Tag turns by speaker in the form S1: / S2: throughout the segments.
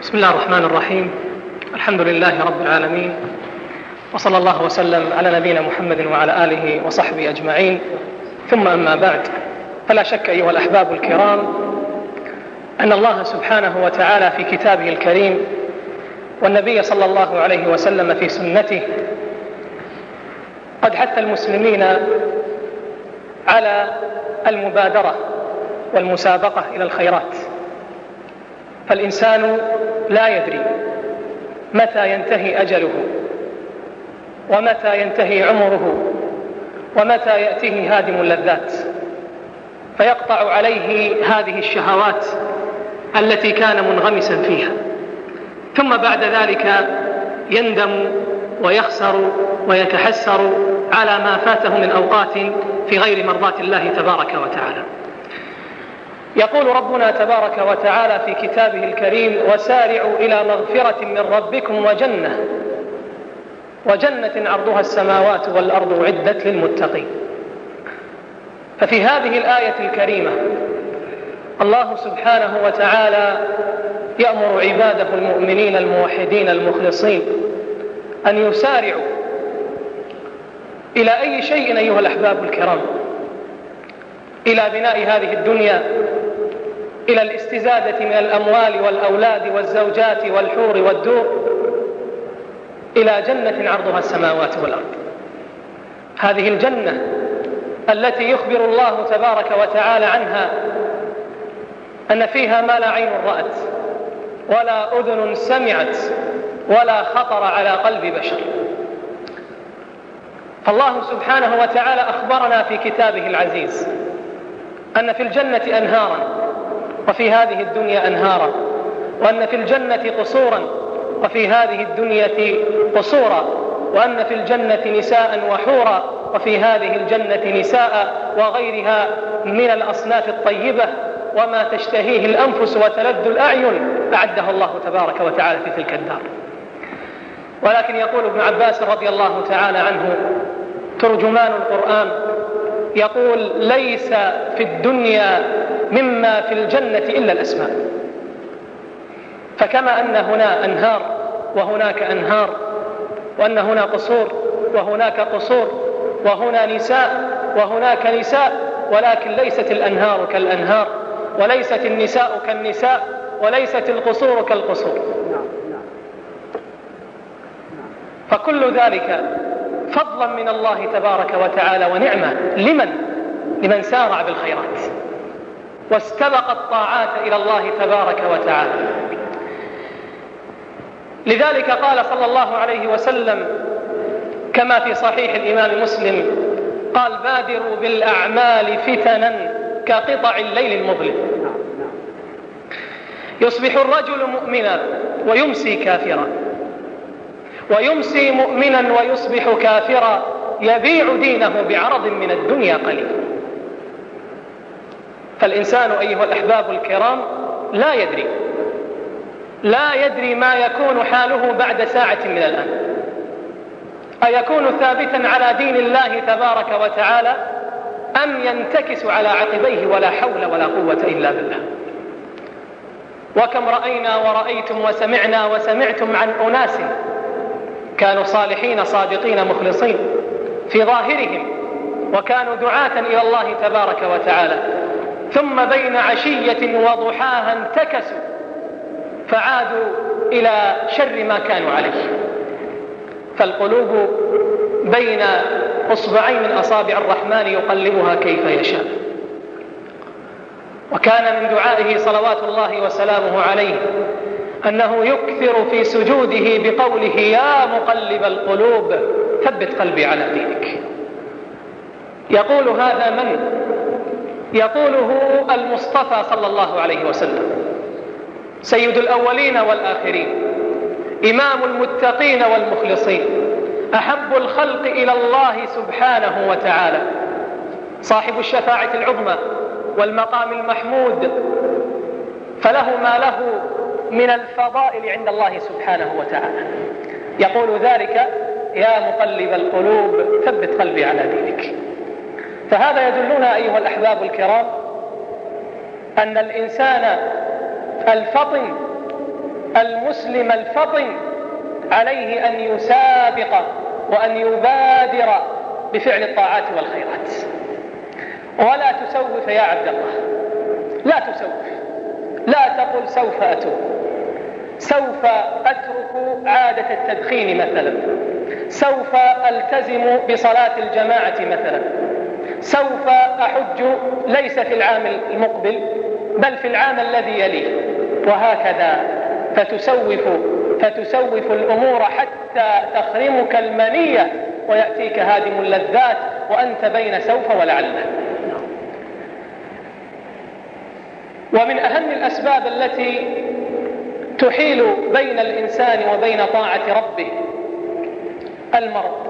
S1: بسم الله الرحمن الرحيم. الحمد لله رب العالمين، وصلى الله وسلم على نبينا محمد وعلى آله وصحبه أجمعين، ثم أما بعد، فلا شك أيها الأحباب الكرام أن الله سبحانه وتعالى في كتابه الكريم والنبي صلى الله عليه وسلم في سنته قد حث المسلمين على المبادرة والمسابقة إلى الخيرات، فالإنسان لا يدري متى ينتهي أجله ومتى ينتهي عمره ومتى يأتيه هادم اللذات فيقطع عليه هذه الشهوات التي كان منغمسا فيها، ثم بعد ذلك يندم ويخسر ويتحسر على ما فاته من أوقات في غير مرضاة الله تبارك وتعالى. يقول ربنا تبارك وتعالى في كتابه الكريم: وسارعوا إلى مغفرة من ربكم وجنة عرضها السماوات والأرض أعدت للمتقين. ففي هذه الآية الكريمة الله سبحانه وتعالى يأمر عباده المؤمنين الموحدين المخلصين أن يسارعوا إلى أي شيء أيها الأحباب الكرام، إلى بناء هذه الدنيا، إلى الاستزادة من الأموال والأولاد والزوجات والحور والدور، إلى جنة عرضها السماوات والأرض. هذه الجنة التي يخبر الله تبارك وتعالى عنها أن فيها ما لا عين رأت ولا أذن سمعت ولا خطر على قلب بشر. فالله سبحانه وتعالى أخبرنا في كتابه العزيز أن في الجنة أنهارا وفي هذه الدنيا أنهارا، وأن في الجنة قصورا وفي هذه الدنيا قصورا، وأن في الجنة نساء وحورا وفي هذه الجنة نساء وغيرها من الأصناف الطيبة وما تشتهيه الأنفس وتلذ الأعين أعده الله تبارك وتعالى في تلك الدار. ولكن يقول ابن عباس رضي الله تعالى عنه ترجمان القرآن، يقول: ليس في الدنيا مما في الجنة إلا الأسماء. فكما أن هنا أنهار وهناك أنهار، وأن هنا قصور وهناك قصور، وهنا نساء وهناك نساء، ولكن ليست الأنهار كالأنهار، وليست النساء كالنساء، وليست القصور كالقصور. فكل ذلك فضلا من الله تبارك وتعالى ونعمة لمن سارع بالخيرات واستبق الطاعات إلى الله تبارك وتعالى. لذلك قال صلى الله عليه وسلم كما في صحيح الإمام مسلم قال: بادروا بالأعمال فتنا كقطع الليل المظلم. يصبح الرجل مؤمنا ويمسي كافرا، ويمسي مؤمنا ويصبح كافرا، يبيع دينه بعرض من الدنيا قليل. فالإنسان أيها الأحباب الكرام لا يدري ما يكون حاله بعد ساعة من الآن، أيكون ثابتا على دين الله تبارك وتعالى أم ينتكس على عقبيه ولا حول ولا قوة إلا بالله. وكم رأينا ورأيتم وسمعنا وسمعتم عن أناس كانوا صالحين صادقين مخلصين في ظاهرهم، وكانوا دعاة إلى الله تبارك وتعالى، ثم بين عشية وضحاها انتكسوا فعادوا إلى شر ما كانوا عليه. فالقلوب بين أصبعين من أصابع الرحمن يقلبها كيف يشاء. وكان من دعائه صلوات الله وسلامه عليه أنه يكثر في سجوده بقوله: يا مقلب القلوب ثبت قلبي على دينك. يقول هذا من؟ يقوله المصطفى صلى الله عليه وسلم، سيد الأولين والآخرين، إمام المتقين والمخلصين، أحب الخلق إلى الله سبحانه وتعالى، صاحب الشفاعة العظمى والمقام المحمود، فله ما له من الفضائل عند الله سبحانه وتعالى. يقول ذلك: يا مقلب القلوب ثبت قلبي على دينك. فهذا يدلنا أيها الأحباب الكرام أن الإنسان الفطن المسلم الفطن عليه أن يسابق وأن يبادر بفعل الطاعات والخيرات. ولا تسوف يا عبد الله، لا تسوف، لا تقل سوف أتوب، سوف أترك عادة التدخين مثلا، سوف ألتزم بصلاة الجماعة مثلا، سوف أحج ليس في العام المقبل بل في العام الذي يليه، وهكذا فتسوف الأمور حتى تخرمك المنية ويأتيك هادم اللذات وأنت بين سوف ولعله. ومن أهم الأسباب التي تحيل بين الإنسان وبين طاعة ربه المرض،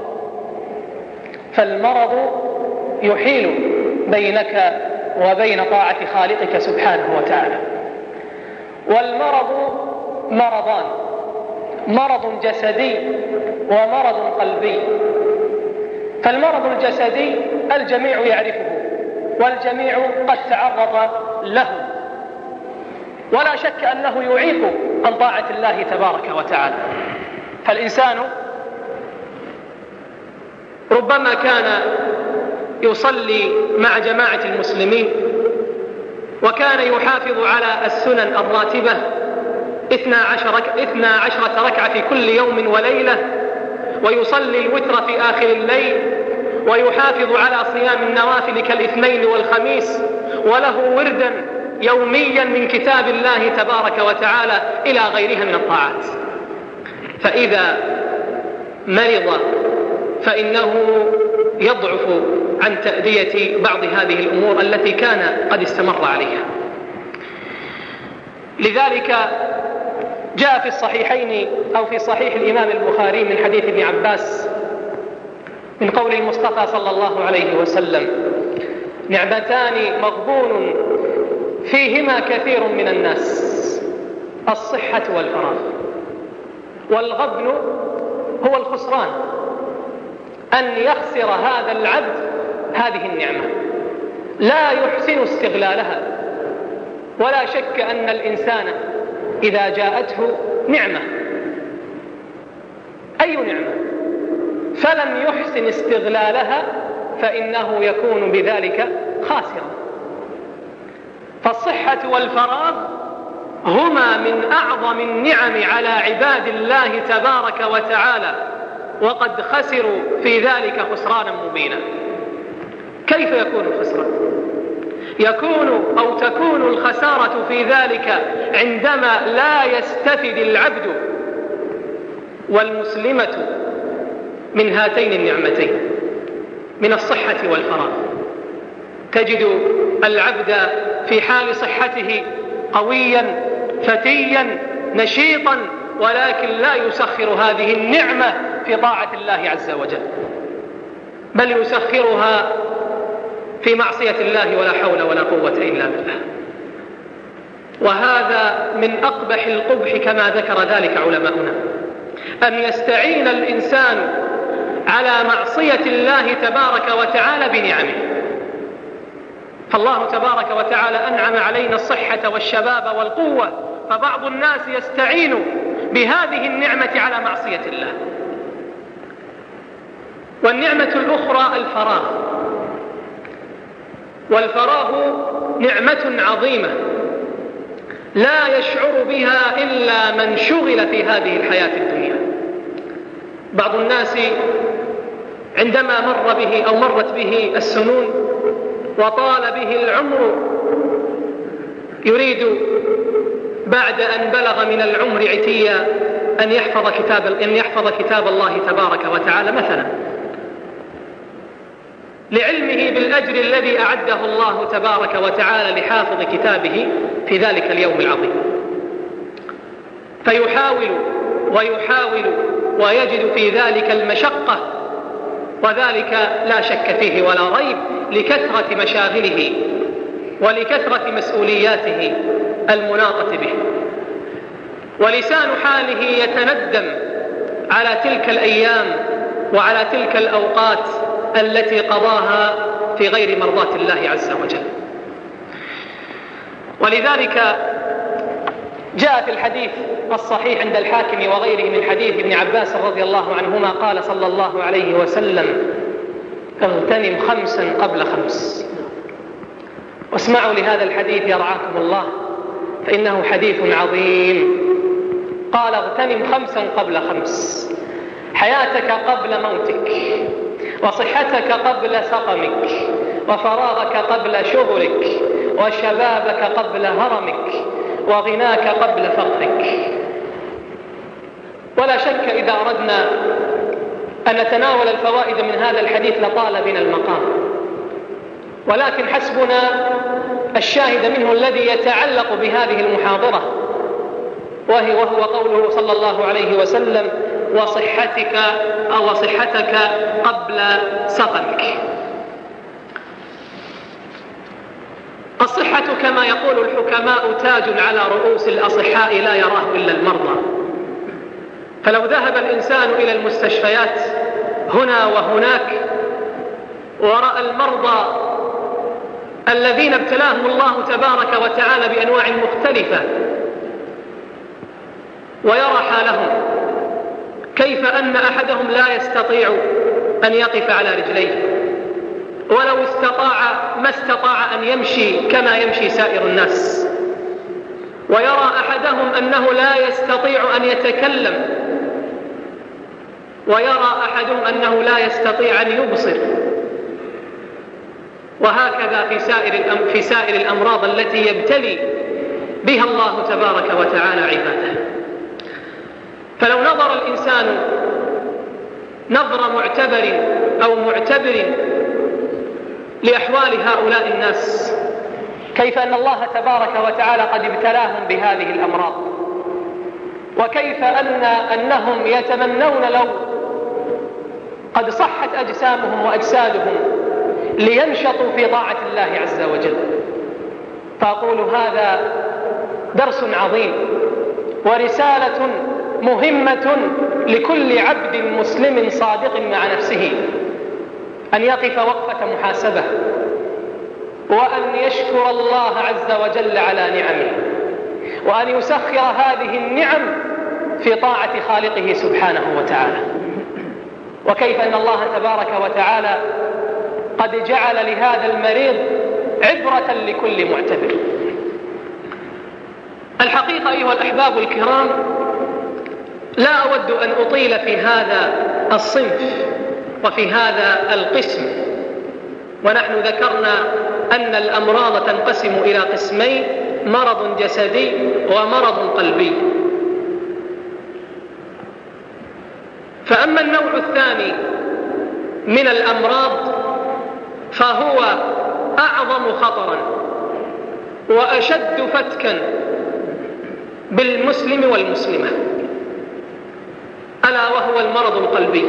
S1: فالمرض يحيل بينك وبين طاعة خالقك سبحانه وتعالى. والمرض مرضان: مرض جسدي ومرض قلبي. فالمرض الجسدي الجميع يعرفه والجميع قد تعرض له، ولا شك أنه يعيق عن طاعة الله تبارك وتعالى. فالإنسان ربما كان يصلي مع جماعة المسلمين وكان يحافظ على السنن الراتبة 12 ركعة في كل يوم وليلة، ويصلي الوتر في آخر الليل، ويحافظ على صيام النوافل كالاثنين والخميس، وله وردا يوميا من كتاب الله تبارك وتعالى إلى غيرها من الطاعات. فإذا مرض فإنه يضعف عن تأدية بعض هذه الأمور التي كان قد استمر عليها. لذلك جاء في الصحيحين أو في صحيح الإمام البخاري من حديث ابن عباس من قول المصطفى صلى الله عليه وسلم: نعمتان مغبون فيهما كثير من الناس، الصحة والفراغ. والغبن هو الخسران، أن يخسر هذا العبد هذه النعمة، لا يحسن استغلالها. ولا شك أن الإنسان إذا جاءته نعمة، أي نعمة، فلم يحسن استغلالها فإنه يكون بذلك خاسرا. فالصحة والفراغ هما من أعظم النعم على عباد الله تبارك وتعالى، وقد خسروا في ذلك خسرانا مبينا. كيف يكون الخسران؟ تكون الخسارة في ذلك عندما لا يستفد العبد والمسلمة من هاتين النعمتين، من الصحة والفراغ. تجد العبد في حال صحته قويا فتيا نشيطا، ولكن لا يسخر هذه النعمة في طاعة الله عز وجل، بل يسخرها في معصية الله ولا حول ولا قوة إلا بالله. وهذا من أقبح القبح كما ذكر ذلك علماؤنا، أن يستعين الإنسان على معصية الله تبارك وتعالى بنعمه. فالله تبارك وتعالى أنعم علينا الصحة والشباب والقوة، فبعض الناس يستعين بهذه النعمة على معصية الله. والنعمة الأخرى الفراغ، والفراغ نعمة عظيمة لا يشعر بها إلا من شغل في هذه الحياة الدنيا. بعض الناس عندما مر به أو مرت به السنون وطال به العمر يريد بعد أن بلغ من العمر عتيا أن يحفظ كتاب الله تبارك وتعالى مثلا، لعلمه بالأجر الذي أعده الله تبارك وتعالى لحافظ كتابه في ذلك اليوم العظيم، فيحاول ويجد في ذلك المشقة، وذلك لا شك فيه ولا ريب لكثرة مشاغله ولكثرة مسؤولياته المناطة به. ولسان حاله يتندم على تلك الأيام وعلى تلك الأوقات التي قضاها في غير مرضاة الله عز وجل. ولذلك جاء في الحديث الصحيح عند الحاكم وغيره من حديث ابن عباس رضي الله عنهما قال صلى الله عليه وسلم: اغتنم 5 قبل 5. واسمعوا لهذا الحديث يرعاكم الله، فإنه حديث عظيم. قال: اغتنم 5 قبل 5، حياتك قبل موتك، وصحتك قبل سقمك، وفراغك قبل شغلك، وشبابك قبل هرمك، وغناك قبل فقرك. ولا شك إذا أردنا أن نتناول الفوائد من هذا الحديث لطال بنا المقام، ولكن حسبنا الشاهد منه الذي يتعلق بهذه المحاضرة، وهو قوله صلى الله عليه وسلم: وصحتك قبل سقمك. الصحة كما يقول الحكماء تاج على رؤوس الأصحاء لا يراه إلا المرضى. فلو ذهب الإنسان إلى المستشفيات هنا وهناك ورأى المرضى الذين ابتلاهم الله تبارك وتعالى بأنواع مختلفة ويرى حالهم، كيف أن أحدهم لا يستطيع أن يقف على رجليه، ولو استطاع ما استطاع أن يمشي كما يمشي سائر الناس، ويرى أحدهم أنه لا يستطيع أن يتكلم، ويرى أحدهم أنه لا يستطيع أن يبصر، وهكذا في سائر الأمراض التي يبتلي بها الله تبارك وتعالى عباده. فلو نظر الإنسان نظر معتبر لأحوال هؤلاء الناس، كيف أن الله تبارك وتعالى قد ابتلاهم بهذه الأمراض، وكيف أنهم يتمنون لو قد صحت أجسامهم وأجسادهم لينشطوا في طاعة الله عز وجل. فأقول هذا درس عظيم ورسالة مهمة لكل عبد مسلم صادق مع نفسه، أن يقف وقفة محاسبة، وأن يشكر الله عز وجل على نعمه، وأن يسخر هذه النعم في طاعة خالقه سبحانه وتعالى. وكيف أن الله تبارك وتعالى قد جعل لهذا المريض عبرة لكل معتبر. الحقيقة أيها الأحباب الكرام، لا أود أن أطيل في هذا الصنف وفي هذا القسم، ونحن ذكرنا أن الأمراض تنقسم إلى قسمين: مرض جسدي ومرض قلبي. فأما النوع الثاني من الأمراض فهو أعظم خطرا وأشد فتكا بالمسلم والمسلمة، ألا وهو المرض القلبي.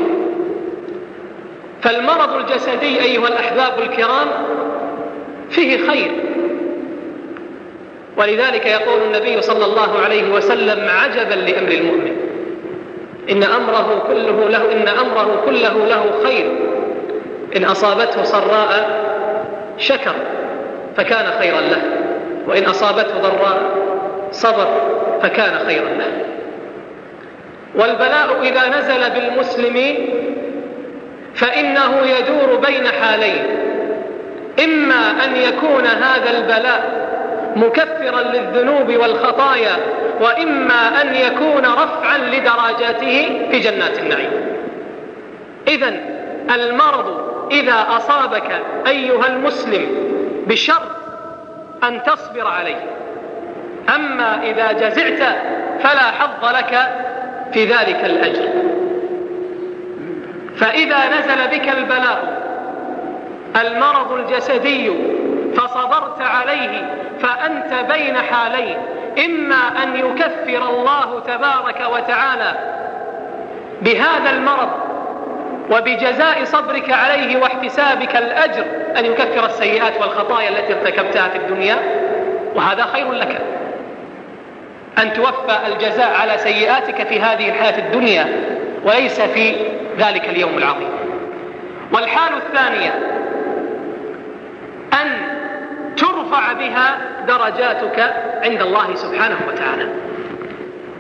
S1: فالمرض الجسدي أيها الأحباب الكرام فيه خير، ولذلك يقول النبي صلى الله عليه وسلم: عجبا لأمر المؤمن، إن أمره كله له خير، إن أصابته سراء شكر فكان خيرا له، وإن أصابته ضراء صبر فكان خيرا له. والبلاء إذا نزل بالمسلم فإنه يدور بين حالين: إما أن يكون هذا البلاء مكفرا للذنوب والخطايا، وإما أن يكون رفعا لدرجاته في جنات النعيم. إذن المرض إذا أصابك أيها المسلم بشر أن تصبر عليه، أما إذا جزعت فلا حظ لك في ذلك الأجر. فإذا نزل بك البلاء المرض الجسدي فصبرت عليه فأنت بين حالين: إما أن يكفر الله تبارك وتعالى بهذا المرض وبجزاء صبرك عليه واحتسابك الأجر أن يكفر السيئات والخطايا التي ارتكبتها في الدنيا، وهذا خير لك، أن توفى الجزاء على سيئاتك في هذه الحياة الدنيا وليس في ذلك اليوم العظيم. والحال الثانية أن ترفع بها درجاتك عند الله سبحانه وتعالى.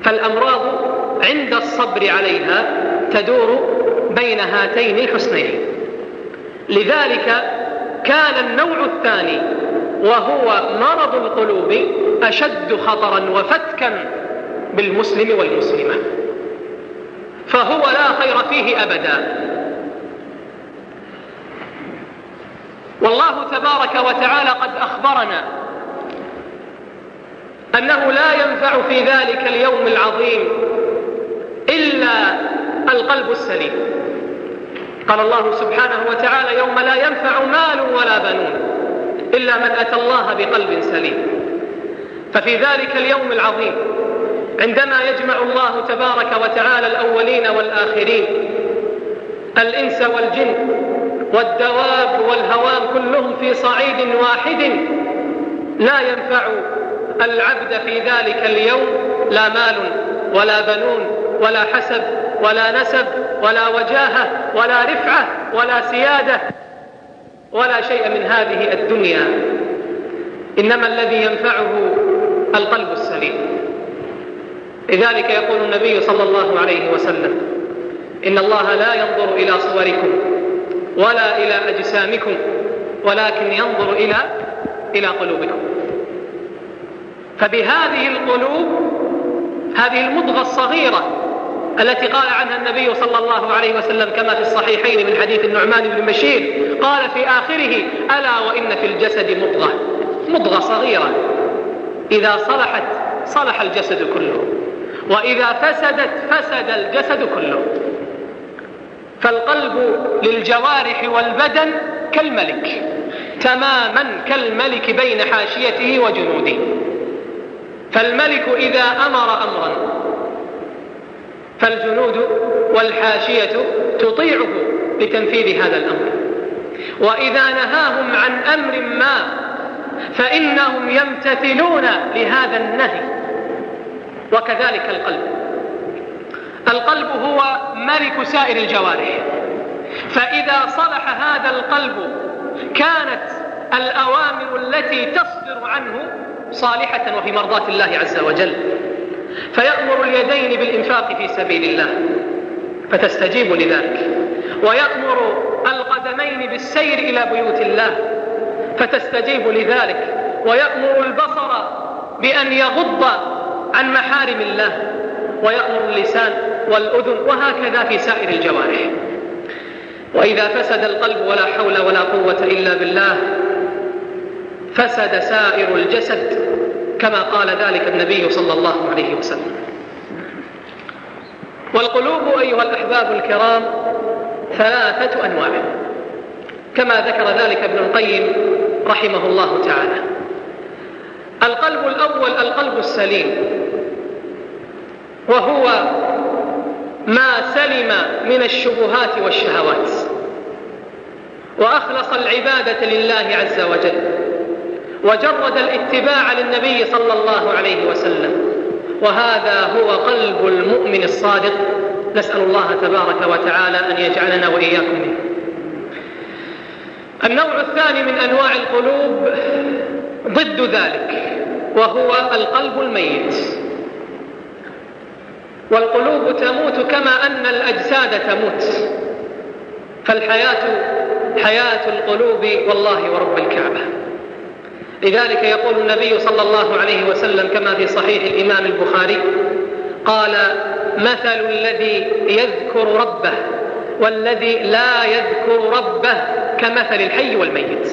S1: فالأمراض عند الصبر عليها تدور بين هاتين الحسنين. لذلك كان النوع الثاني وهو مرض القلوب أشد خطرا وفتكا بالمسلم والمسلمة، فهو لا خير فيه أبدا. والله تبارك وتعالى قد أخبرنا أنه لا ينفع في ذلك اليوم العظيم إلا القلب السليم. قال الله سبحانه وتعالى: يوم لا ينفع مال ولا بنون إلا من أتى الله بقلب سليم. ففي ذلك اليوم العظيم عندما يجمع الله تبارك وتعالى الأولين والآخرين، الإنس والجن والدواب والهوام كلهم في صعيد واحد، لا ينفع العبد في ذلك اليوم لا مال ولا بنون ولا حسب ولا نسب ولا وجاهة ولا رفعة ولا سيادة ولا شيء من هذه الدنيا، إنما الذي ينفعه القلب السليم. لذلك يقول النبي صلى الله عليه وسلم: إن الله لا ينظر إلى صوركم ولا إلى أجسامكم ولكن ينظر إلى قلوبكم. فبهذه القلوب، هذه المضغة الصغيرة التي قال عنها النبي صلى الله عليه وسلم كما في الصحيحين من حديث النعمان بن بشير، قال في آخره: ألا وإن في الجسد مضغة صغيرة إذا صلحت صلح الجسد كله وإذا فسدت فسد الجسد كله. فالقلب للجوارح والبدن كالملك، تماما كالملك بين حاشيته وجنوده. فالملك إذا أمر أمرا فالجنود والحاشية تطيعه لتنفيذ هذا الأمر، وإذا نهاهم عن أمر ما فإنهم يمتثلون لهذا النهي. وكذلك القلب هو ملك سائر الجوارح، فإذا صلح هذا القلب كانت الأوامر التي تصدر عنه صالحة وفي مرضاة الله عز وجل، فيأمر اليدين بالإنفاق في سبيل الله فتستجيب لذلك، ويأمر القدمين بالسير إلى بيوت الله فتستجيب لذلك، ويأمر البصر بأن يغض عن محارم الله، ويأمر اللسان والأذن، وهكذا في سائر الجوارح. وإذا فسد القلب ولا حول ولا قوة إلا بالله فسد سائر الجسد، كما قال ذلك النبي صلى الله عليه وسلم. والقلوب أيها الأحباب الكرام 3 أنواع، كما ذكر ذلك ابن القيم رحمه الله تعالى. القلب الأول القلب السليم، وهو ما سلم من الشبهات والشهوات وأخلص العبادة لله عز وجل، وجرد الاتباع للنبي صلى الله عليه وسلم، وهذا هو قلب المؤمن الصادق. نسأل الله تبارك وتعالى أن يجعلنا وإياكم منه. النوع الثاني من أنواع القلوب ضد ذلك، وهو القلب الميت. والقلوب تموت كما أن الأجساد تموت، فالحياة حياة القلوب والله ورب الكعبة. لذلك يقول النبي صلى الله عليه وسلم كما في صحيح الإمام البخاري قال: مثل الذي يذكر ربه والذي لا يذكر ربه كمثل الحي والميت،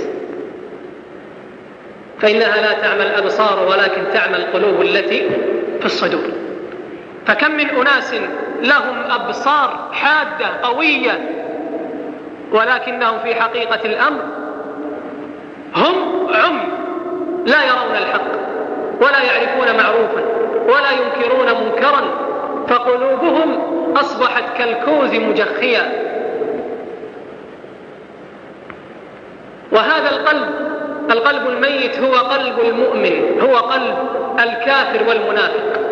S1: فإنها لا تعمى الأبصار ولكن تعمى القلوب التي في الصدور. فكم من أناس لهم أبصار حادة قوية ولكنهم في حقيقة الأمر هم عمي، لا يرون الحق ولا يعرفون معروفا ولا ينكرون منكرا، فقلوبهم أصبحت كالكوز مجخية. وهذا القلب الميت هو قلب المؤمن، هو قلب الكافر والمنافق.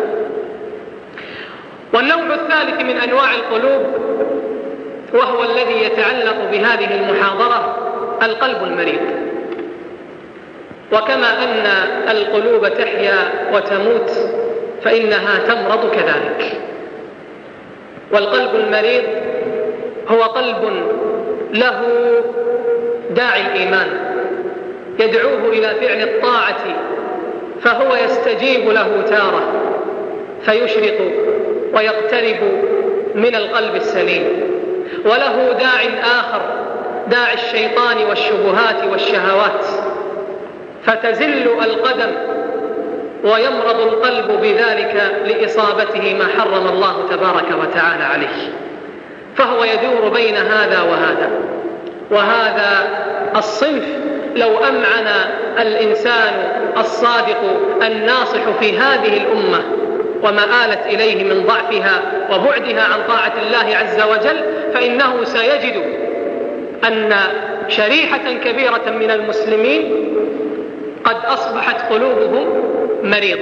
S1: والنوع الثالث من أنواع القلوب وهو الذي يتعلق بهذه المحاضرة القلب المريض. وكما أن القلوب تحيا وتموت، فإنها تمرض كذلك. والقلب المريض هو قلب له داعي الإيمان يدعوه إلى فعل الطاعة، فهو يستجيب له تارة فيشرق ويقترب من القلب السليم، وله داع آخر داعي الشيطان والشبهات والشهوات، فتزل القدم ويمرض القلب بذلك لإصابته ما حرم الله تبارك وتعالى عليه. فهو يدور بين هذا وهذا. وهذا الصنف لو أمعن الإنسان الصادق الناصح في هذه الأمة وما آلت إليه من ضعفها وبعدها عن طاعة الله عز وجل، فإنه سيجد أن شريحة كبيرة من المسلمين قد أصبحت قلوبهم مريضة.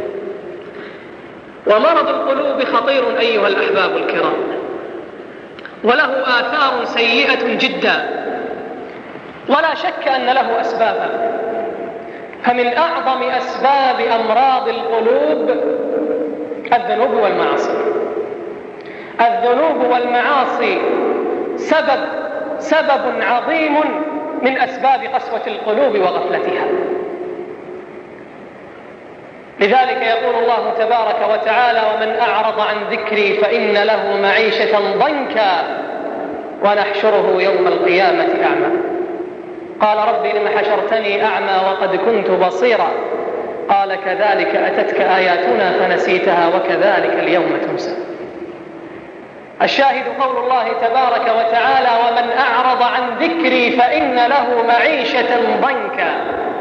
S1: ومرض القلوب خطير أيها الأحباب الكرام، وله آثار سيئة جدا، ولا شك أن له أسبابا. فمن أعظم أسباب أمراض القلوب الذنوب والمعاصي. الذنوب والمعاصي سبب عظيم من أسباب قسوة القلوب وغفلتها. لذلك يقول الله تبارك وتعالى: ومن أعرض عن ذكري فإن له معيشة ضنكا ونحشره يوم القيامة أعمى. قال رب لم حشرتني أعمى وقد كنت بصيرا قال كذلك أتتك آياتنا فنسيتها وكذلك اليوم تنسى. الشاهد قول الله تبارك وتعالى: ومن أعرض عن ذكري فإن له معيشة ضنكا.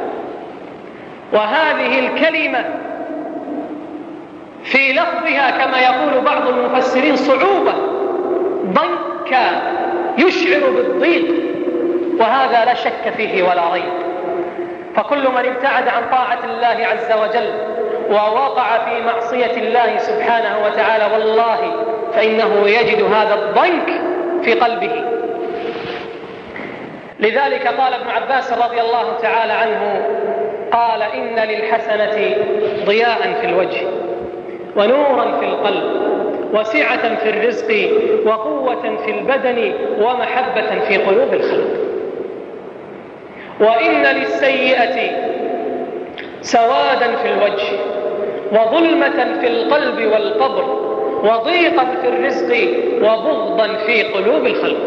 S1: وهذه الكلمة في لفظها كما يقول بعض المفسرين صعوبة، ضنكا يشعر بالضيق، وهذا لا شك فيه ولا ريب. فكل من ابتعد عن طاعة الله عز وجل ووقع في معصية الله سبحانه وتعالى والله فإنه يجد هذا الضنك في قلبه. لذلك قال ابن عباس رضي الله تعالى عنه قال: إن للحسنة ضياء في الوجه ونورا في القلب وسعة في الرزق وقوة في البدن ومحبة في قلوب الخلق. وإن للسيئة سوادا في الوجه وظلمة في القلب والقبر وضيقا في الرزق وبغضا في قلوب الخلق.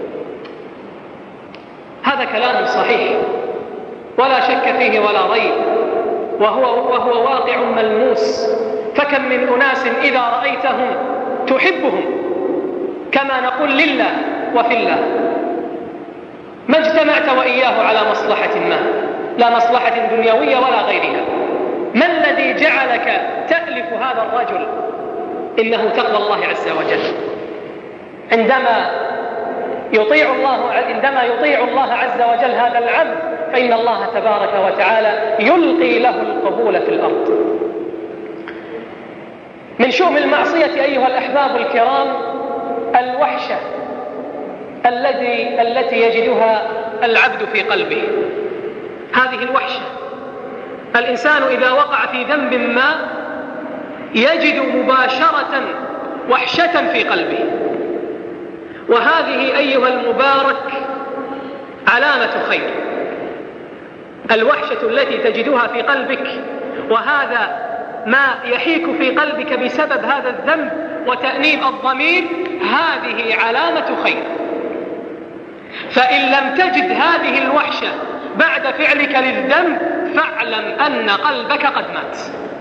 S1: هذا كلام صحيح ولا شك فيه ولا ريب، وهو واقع ملموس. فكم من أناس إذا رأيتهم تحبهم كما نقول لله وفي الله، ما اجتمعت وإياه على مصلحة ما، لا مصلحة دنيوية ولا غيرها. ما الذي جعلك تألف هذا الرجل؟ إنه تقوى الله عز وجل. عندما يطيع الله عز وجل هذا العبد فإن الله تبارك وتعالى يلقي له القبول في الأرض. من شؤم المعصية أيها الأحباب الكرام الوحشة التي يجدها العبد في قلبه. هذه الوحشة، الإنسان إذا وقع في ذنب ما يجد مباشرة وحشة في قلبه، وهذه أيها المبارك علامة خير. الوحشة التي تجدها في قلبك وهذا ما يحيك في قلبك بسبب هذا الذنب وتأنيب الضمير، هذه علامة خير. فإن لم تجد هذه الوحشة بعد فعلك للذنب فاعلم أن قلبك قد مات.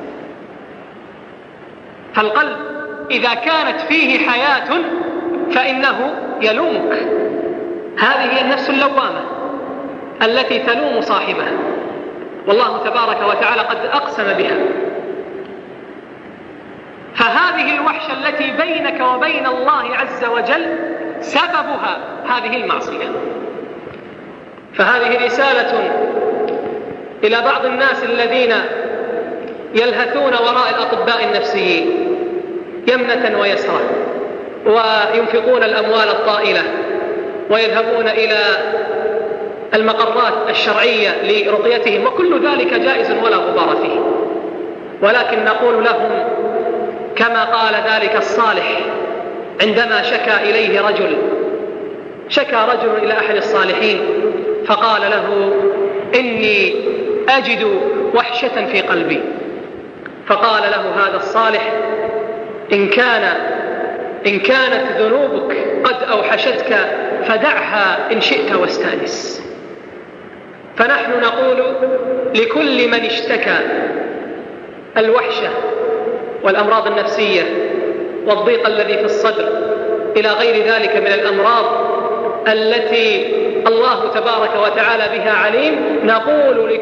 S1: فالقلب إذا كانت فيه حياة فإنه يلومك. هذه هي النفس اللوامة التي تلوم صاحبها، والله تبارك وتعالى قد أقسم بها. فهذه الوحشة التي بينك وبين الله عز وجل سببها هذه المعصية. فهذه رسالة إلى بعض الناس الذين يلهثون وراء الأطباء النفسيين يمنة ويسرا، وينفقون الأموال الطائلة ويذهبون إلى المقرات الشرعية لرقيتهم، وكل ذلك جائز ولا غبار فيه. ولكن نقول لهم كما قال ذلك الصالح عندما شكى رجل إلى أحد الصالحين فقال له: إني أجد وحشة في قلبي. فقال له هذا الصالح: إن كانت ذنوبك قد أوحشتك فدعها إن شئت واستأنس. فنحن نقول لكل من اشتكى الوحشة والأمراض النفسية والضيق الذي في الصدر إلى غير ذلك من الأمراض التي الله تبارك وتعالى بها عليم، نقول